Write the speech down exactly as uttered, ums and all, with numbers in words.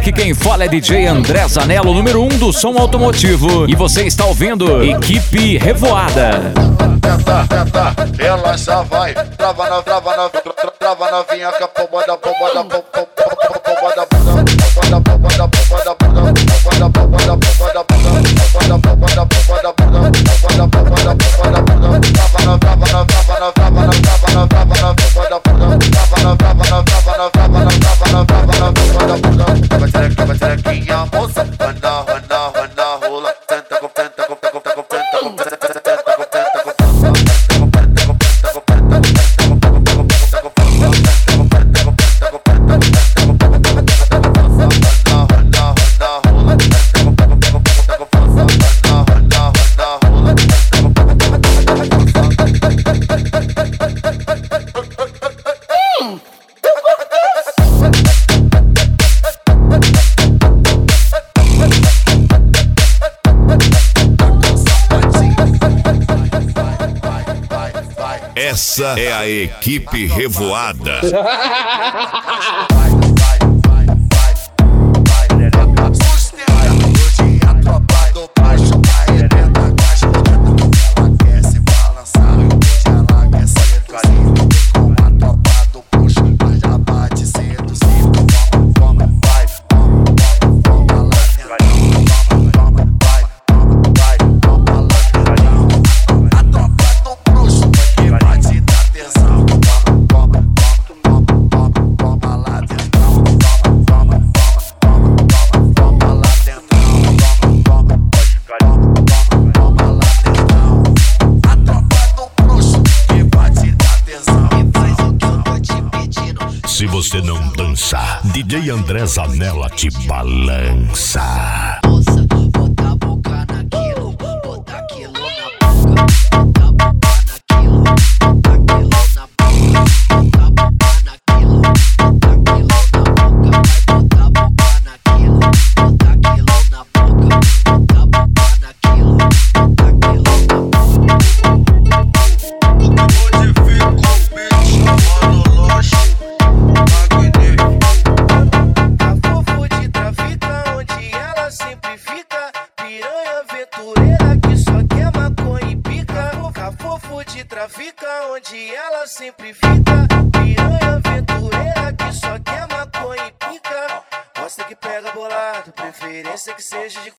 Aqui quem fala é D J André Zanello, número um do som automotivo. E você está ouvindo Equipe Revoada. Ela já vai, trava na, trava na, trava novinha com a pomba da pomba da pomba da pomba da pomba da pomba da pomba da pomba da pomba da pomba da pomba da pomba da pomba da pomba da pomba da pomba da pomba da pomba da pomba trava na, trava na, trava na, trava na, trava na, trava na pomba da pomba trava na, trava na, trava na, trava na, trava na, trava na pomba da pomba vai ser vai ser aqui a moça anda anda anda rola tenta com tenta com tenta com tenta com Essa é a Equipe Revoada. Se você não dança, D J André Zanello te balança. Bota a boca naquilo, bota aquilo na boca, bota a boca naquilo, bota aquilo na boca, bota a boca naquilo, bota aquilo na boca, vai bota a boca naquilo, bota aquilo na boca, bota a boca naquilo, bota aquilo na boca. Hoje fico bem chamando loja. Cafofo de trafica, onde ela sempre fica. Piranha aventureira que só quer maconha e pica. Cafofo de trafica, onde ela sempre fica. Piranha aventureira que só quer maconha e pica. Gosta que pega bolado, preferência que seja de